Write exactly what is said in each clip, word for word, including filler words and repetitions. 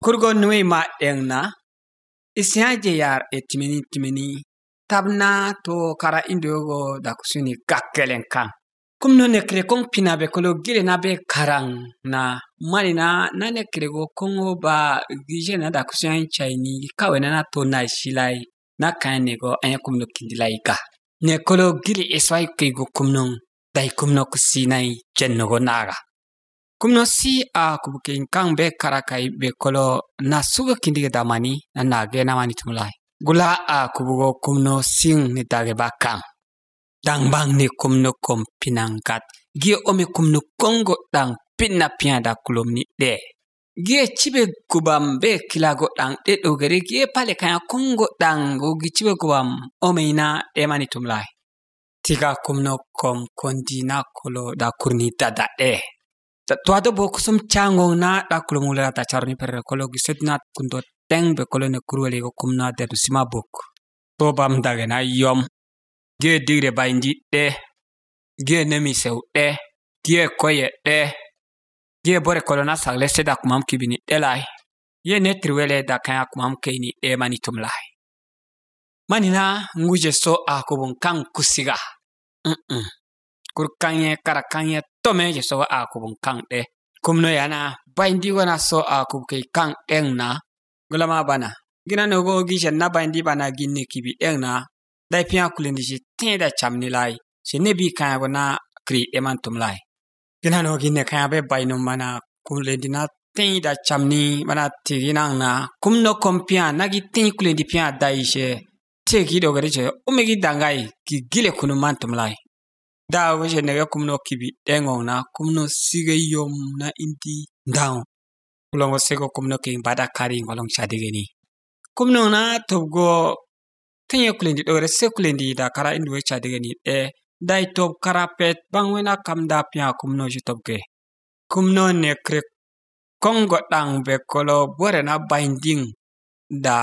kurgo nwe ma engna isyaje yar etimini timini tabna to kara indogo da kusuni gakkelen kan kumno ne kre kong pinabe kolo gile na be karang na manina na ne kre go kongo ba gije na da kusuni chaini kawena na to na shilai na kan ne go anya kumno kindilai ga ne kolo gile eswai ke go kumno dai kumno kusinai jenno go naga kumno si a kubukin kang be karakai be kolo na suga kindige damani na nage na mani tumlai gula a kubugo kumno sing ni dage bakang dang bang ni kumno kom pinangkat gie ome kumno kongo dang pinna pianda kulom ni de gie chibe kubam be kilago dang de dogere gie pale kaya kongo dang go gi chibe kubam ome ina e mani tumlai tiga kumno kom kondina kolo da kurni dada e tuado bo kusum chango na da kulumula ta charni per kolo gisetna kundo teng be kolo ne kurwele go kumna de sima bok to bam dage na yom ge digre baindi de ge nemi seu de ge koye de ge bore kolo na sagle seda kumam kibini delai ye ne triwele da kaya kumam keini e mani tumlai manina nguje so a kubun kan kusiga mm kurkanye karakanye tome je so a kubun kan de kumno yana baindi wana so a kubke kan engna gulama bana gina no go gisha na baindi bana ginne kibi engna dai pia kulendi je tenda chamni lai se nebi kan wana kri eman tumlai gina no ginne kan be baino mana kulendi na tenda chamni mana tigina na kumno kompia nagi tin kulendi pia dai je tegi do gare je umegi dangai ki gile kunu man tumlai da waje ne kumno kibi engong na kumno sige yom na indi down kulongo sego kumno king bada kari ngolong chadigeni kumno na tobgo tenye kulendi do re se kulendi da kara indwe chadigeni e dai tob karapet bangwena kamda pya kumno jitobge kumno ne kre kongo dang be kolo bore na binding da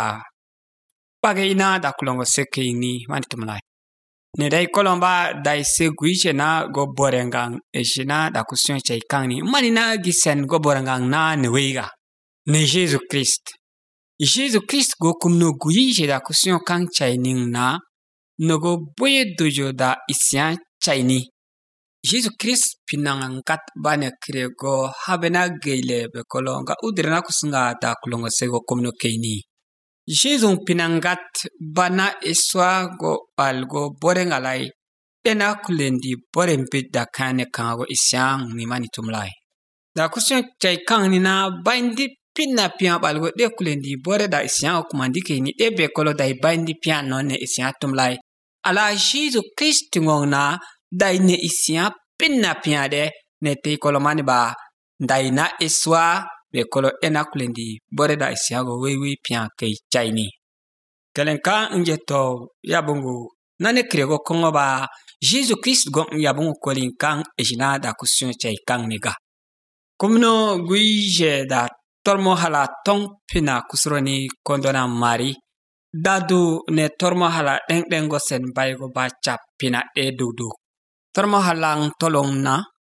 pagaina da kulongo sekeni mantumlai ne dai kolomba dai seguiche na go borengang eshina da kusyon chaikangni manina gisen go borengang na neweiga ne Jesus Christ Jesus Christ go kumno guije da kusyon kang chaining na no go boye dojo da isyan chaini Jesus Christ pinangat bane krego habena geile be kolonga udrena kusunga da kulongo sego kumno keini Jesus pinangat bana eswa go algo borengalai ena kulendi borempit da kane kango isyang ni mani tumlai da kusyon chai kang ni na bindi pinna pia balgo de kulendi bore da isyang kumandike ni ebe kolo dai bindi pia nonne isyang tumlai ala Jesus Christ ngona dai ne isyang pinna pia de ne te kolomani ba dai na eswa be kolo ena kulendi bore da isiago wewe pia kei chaini kelenka njeto yabungu nane krego kongo ba Jesus Christ go yabungu kolinkan ejina da kusyon chai kang niga kumno guije da tormo hala tong pina kusroni kondona mari dadu ne tormo hala deng dengo sen baygo ba chap pina e dudu tormo halang tolongna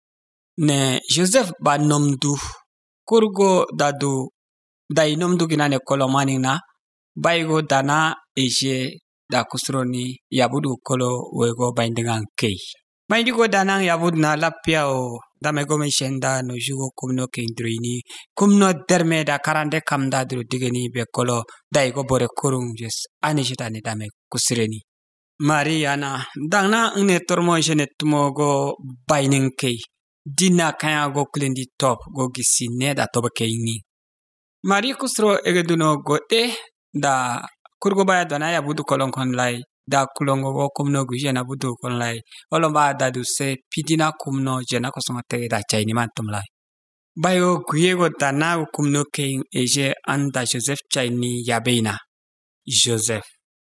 ne Joseph ba nomdu kurgo dadu dainom dugina ne kolomani na baigo dana eje da kusroni yabudu kolo wego baindingan kei baindigo dana yabud na lapia o damego meshenda no jugo kumno kendrini kumno derme da karande kamda dru digeni be kolo daigo bore kurung jes anishita ne dame kusreni mariana dana ne tormo jene tumogo bainin kei dina kaya go klendi top go gisine da toba keini mari kusro egeduno gote da kurgo baya dana ya budu kolon kon lai da kulongo go kumno gujena budu kon lai olomba da du se pidina kumno jena ko songa te da chaini man tumlai bayo guyego dana kumno kein eje anda Joseph chaini yabeina Joseph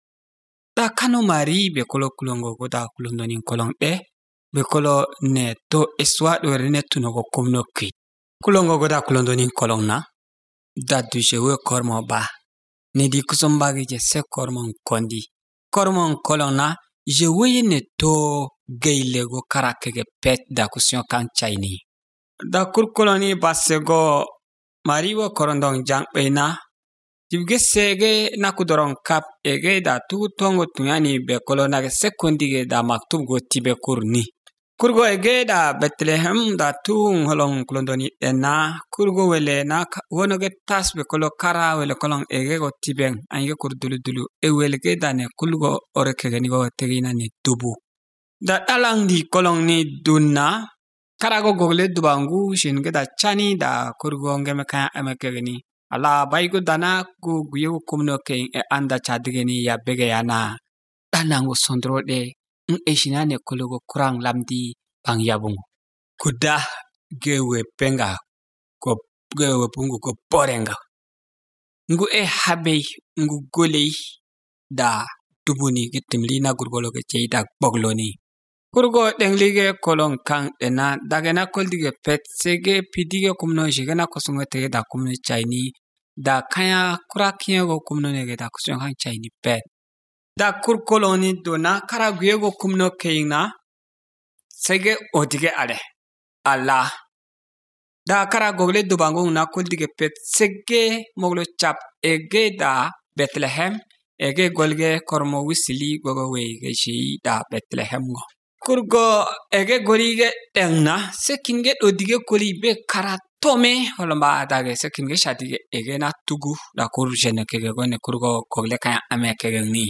da kano mari be kolo kulongo go da kulondo nin kolon e bekolo ne to eswa do rene tuno go kumno ki kulongo goda kulondo nin kolonna da du jewe kormo ba ne di kusomba ge se kormo kondi kormo kolonna jewe ne to geile go karake ge pet da kusyon kan chaini da kur koloni basego mariwo korondong jang bena dibge sege na kudoron kap ege da tu tongo tuyani be kolo na sekundige da maktub go tibe kurni kurgo ege da Bethlehem da tu holong klondoni ena kurgo wele na wonoge tas be kolo kara wele kolong ege go tibeng ange kur dulu dulu e welge da ne kulgo oreke ni go tegina ni dubu da dalang di kolong ni dunna karago gogle dubangu shinge da chani da kurgo ngeme ka ameke ni ala baigo dana ku guyo kumno ke e anda chadigeni ya bege yana danango sondro de n eshinane kulugo kurang lamdi pangyabungu kuda gewe penga ko gewe pungu ko porenga ngu e habe ngu golei da dubuni gitimli na gurgolo ke cheida bogloni kurgo denglige kolon kang ena dagena koldige pet sege pidige kumno jigena kosungo te da kumno chaini da kaya kurakiya go kumno nege da kusungo hang chaini pet da kur koloni dona karaguye go kumno keina sege odige ale ala da karagogle dubango na koldige pet sege moglo chap ege da Bethlehem ege golge kormo wisili gogo wege shi da Bethlehem go kurgo ege golige engna sekinge odige koli be karatome holomba dage sekinge shadige ege na tugu da kur jene kege gone kurgo gogle kaya ame kege ni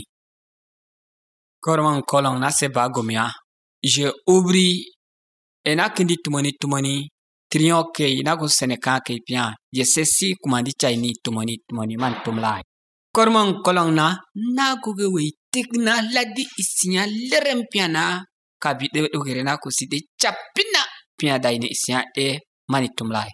korman kolong na se bagomia je oubri ena kindi tumoni tumoni trion ke na go seneka ke bien je sesi kumandi chaini tumoni tumoni man tumlai korman kolong na na goge we tigna ladi isinya lerem piana kabi de dogere na ko side chapina pia daine isya e manitumlai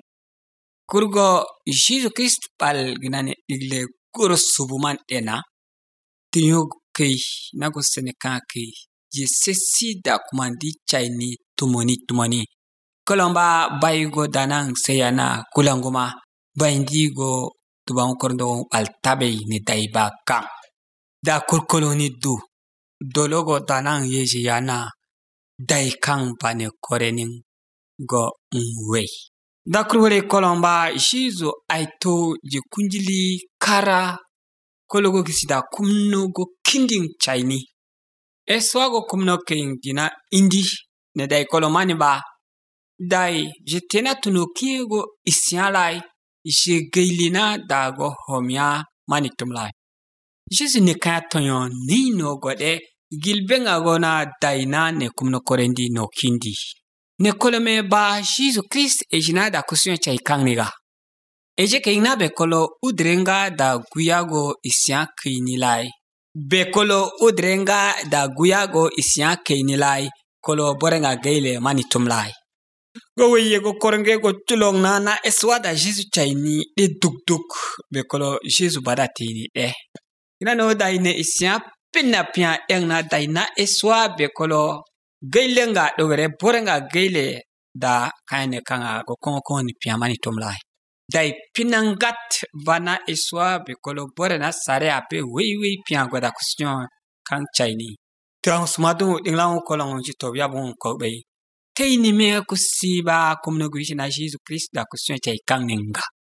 kurgo Jesus Christ pal ginane igle kuro subuman ena tiyo kei na go seneka kei je sesi da kumandi chaini tumoni tumoni kolomba baigo danang seyana kulanguma baindigo tubang korndo altabe ni daiba kam da kurkoloni du dologo danang yeji yana dai kang pane korening go ngwe da kurwele kolomba shizo aito je kunjili kara kologo kisida kumno go kinding chaini eswago kumno king gina indi ne dai kolomani ba dai jetena tuno kiego isialai ishe geilina dago homia manitumlai shizo ne katonyo ni no gode gilbenga gona daina ne kumno korendi no kindi ne kolome ba Jesus Christ e jina da kusunya chai kangniga eje keina be kolo udrenga da guyago isya kinilai be kolo udrenga da guyago isya kinilai kolo borenga geile manitumlai go weye go korenge go tulong na na eswada Jesus chai ni de dukduk be kolo Jesus badatini e ina no daine isya pinna pia engna daina eswa be kolo geilenga dogere borenga geile da kaine kanga go konko ni pia mani tomlai dai pinangat bana eswa be kolo borena sare ape wei wei pia goda kusnyo kang chaini transmadu dinglang kolong jito ya bon ko be teini me kusiba komno guishina Jesus Christ da kusnyo chai kang ninga